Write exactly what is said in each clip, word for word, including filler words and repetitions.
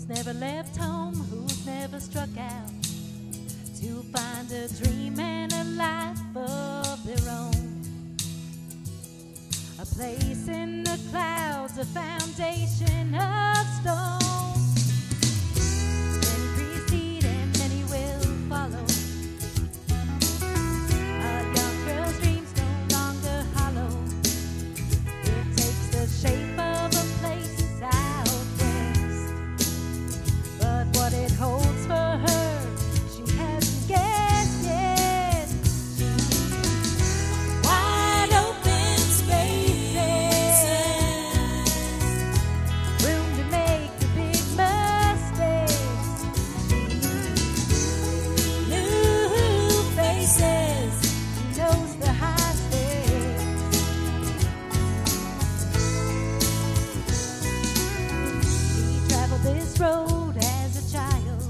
who's never left home, who's never struck out to find a dream and a life of their own. A place in the clouds, a foundation of stone. Many precede and many will follow. A young girl's dreams no longer hollow. It takes the shape of a place out west, but what it holds for her, she hasn't guessed yet. Wide open spaces, room to make the big mistakes. New faces, she knows the high stakes. She traveled this road as a child,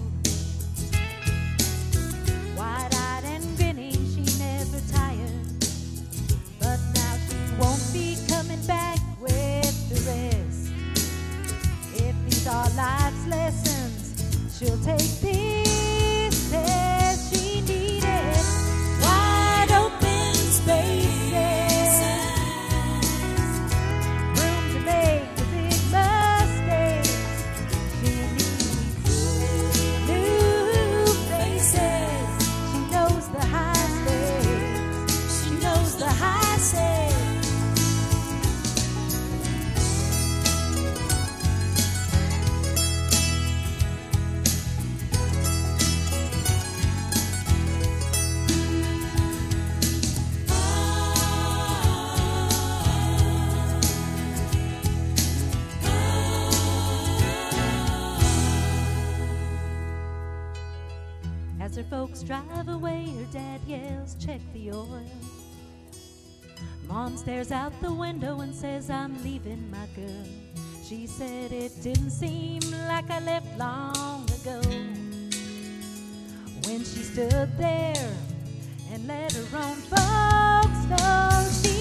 wide-eyed and grinning, she never tired. But now she won't be coming back with the rest. If these are life's lessons, she'll take this test. She needed wide open spaces, room to make the big mistakes. She needs new faces. She knows the high stakes. She knows the high stakes. As her folks drive away, her dad yells, "Check the oil." Mom stares out the window and says, "I'm leaving my girl." She said, "It didn't seem like I left long ago." When she stood there and let her own folks know she